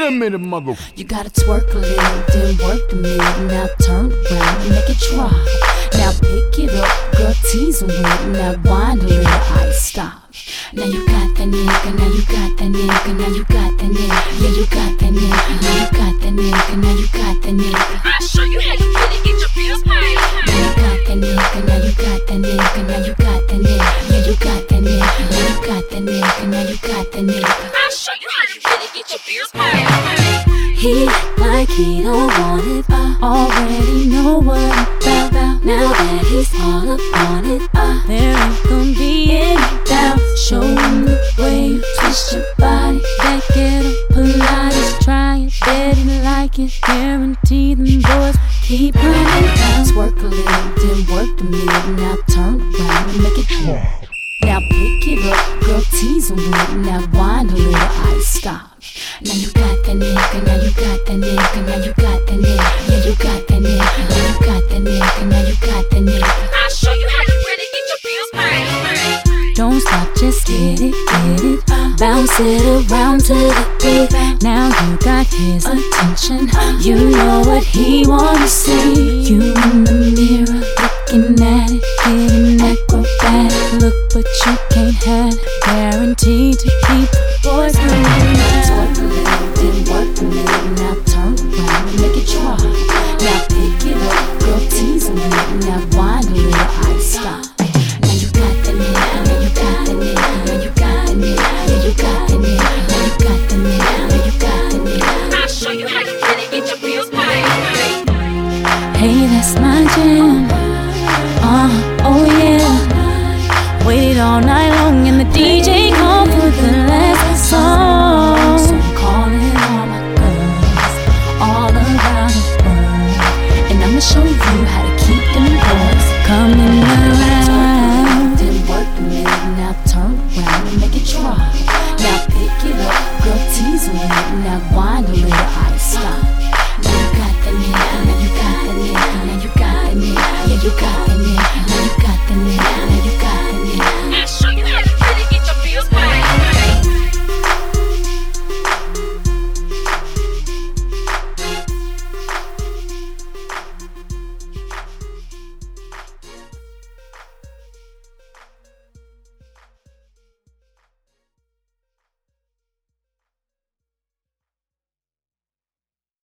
Give me the mother. You gotta twerk a little, then work the middle. Now turn around and make it drop. Now pick it up, girl, tease a little. Now wind a little, I stop. Now you got that nigga, now you got that nigga, now you got that nigga. Yeah, you got that nigga, now you got that nigga, now you got that nigga. I'll show you how you really get your bills paid. Now you got that nigga, now you got that nigga, now you got that nigga. Yeah, you got that nigga, now you got that nigga, now you got that nigga. I'll show you how you really get your bills paid. He like he don't want it, already know what I'm about. Now that he's all up on it, there ain't gonna be any doubt. Show him the way you twist your body. That ghetto Pilates, try it, bet he like it. Guarantee them boys keep running down. Twerk a little, then work the middle. Now turn around and make it drop. Now pick it up, girl, tease a little. Now wind a little, I stop. Now you got that nigga, now you got that nigga, now you got that nigga. Yeah, you got that nigga, now you got that nigga, now you got that nigga. I'll show you how you really get your bills paid. Don't stop, just get it, get it. Bounce it around to the beat. Now you got his attention. You know what he wanna see. You in the mirror, looking at it, getting acrobatic. Look, but you can't have it. Guaranteed to keep the boys coming. Twerk a little, then work the middle. Now turn around and make it drop. Now pick it up, girl, tease a little. Now wind a little, I stop. Now you got that nigga, now you got that nigga, now you got that nigga, yeah, you got that nigga, now you got that nigga, now you got that nigga. I'll show you how you really get your bills paid. Hey, that's my jam. Oh yeah. Waited all night long and the DJ called for the last song. So I'm calling all my girls all around the world, and I'ma show you how to